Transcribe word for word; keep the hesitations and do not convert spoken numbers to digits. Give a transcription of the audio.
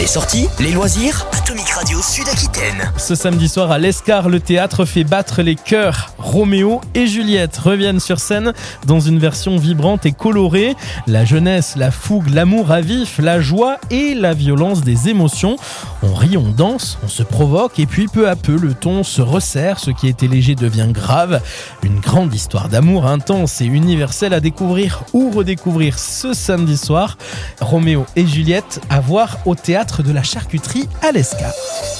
Les sorties, les loisirs, Atomic Radio Sud-Aquitaine. Ce samedi soir à l'Escar, le théâtre fait battre les cœurs. Roméo et Juliette reviennent sur scène dans une version vibrante et colorée. La jeunesse, la fougue, l'amour à vif, la joie et la violence des émotions. On rit, on danse, on se provoque et puis peu à peu le ton se resserre, ce qui était léger devient grave. Une grande histoire d'amour intense et universelle à découvrir ou redécouvrir ce samedi soir. Roméo et Juliette à voir au théâtre de la Charcuterie à l'Escar.